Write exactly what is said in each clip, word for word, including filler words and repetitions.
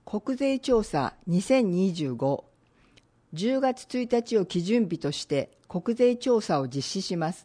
国税調査にせんにじゅうご、じゅうがつついたちを基準日として国税調査を実施します。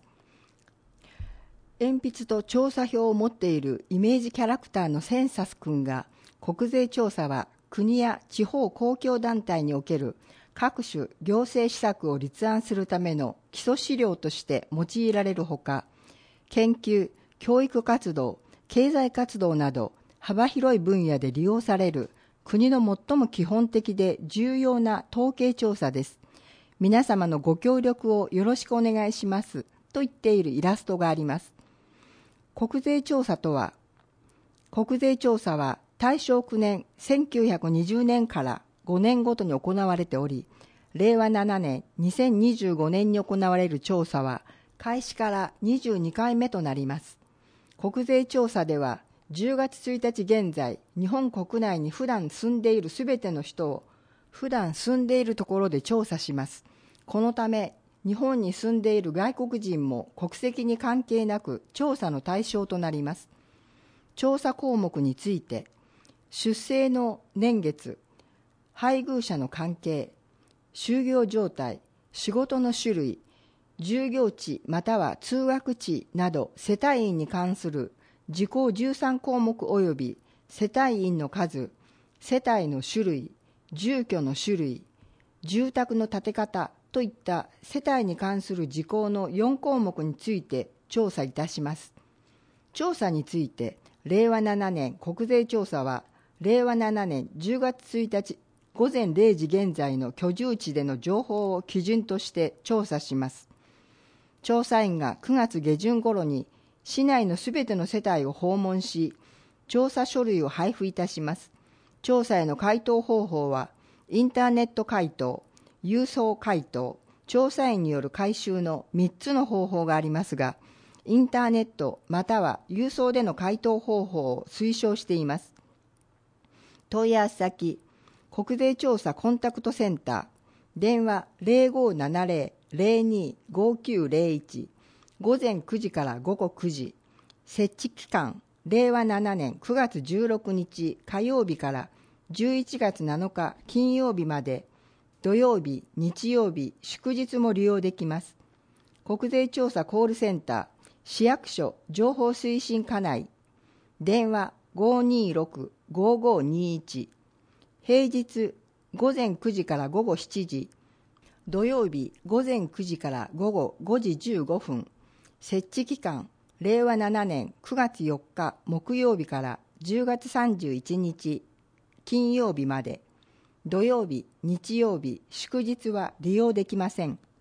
鉛筆と調査票を持っているイメージキャラクターのセンサス君が、国税調査は国や地方公共団体における各種行政施策を立案するための基礎資料として用いられるほか、研究、教育活動、経済活動など幅広い分野で利用される国の最も基本的で重要な統計調査です。皆様のご協力をよろしくお願いしますと言っているイラストがあります。国税調査とは、国税調査は大正きゅうねんせんきゅうひゃくにじゅうねんからごねんごとに行われており、れいわななねんにせんにじゅうごねんに行われる調査は開始からにじゅうにかいめとなります。国税調査ではじゅうがつついたち現在、日本国内に普段住んでいるすべての人を普段住んでいるところで調査します。このため日本に住んでいる外国人も国籍に関係なく調査の対象となります。調査項目について、出生の年月、配偶者の関係、就業状態、仕事の種類、従業地または通学地など世帯員に関する事項じゅうさんこうもく及び世帯員の数、世帯の種類、住居の種類、住宅の建て方といった世帯に関する事項のよんこうもくについて調査いたします。調査について、れいわななねん国税調査は、れいわななねんじゅうがつついたちごぜんれいじ現在の居住地での情報を基準として調査します。調査員がくがつげじゅん頃に市内のすべての世帯を訪問し、調査書類を配布いたします。調査への回答方法は、インターネット回答、郵送回答、調査員による回収のみっつの方法がありますが、インターネットまたは郵送での回答方法を推奨しています。問い合わせ先、国税調査コンタクトセンター、電話 ゼロごななゼロ ゼロに ごきゅうゼロいち、ごぜんくじからごごくじ、設置期間、れいわななねんくがつじゅうろくにち火曜日からじゅういちがつなのか金曜日まで、土曜日、日曜日、祝日も利用できます。国税調査コールセンター、市役所情報推進課内、電話 ごーにーろく ごーごーにーいち、平日ごぜんくじからごごしちじ、土曜日ごぜんくじからごごごじじゅうごふん、設置期間れいわななねんくがつよっか木曜日からじゅうがつさんじゅういちにち金曜日まで、土曜日、日曜日、祝日は利用できません。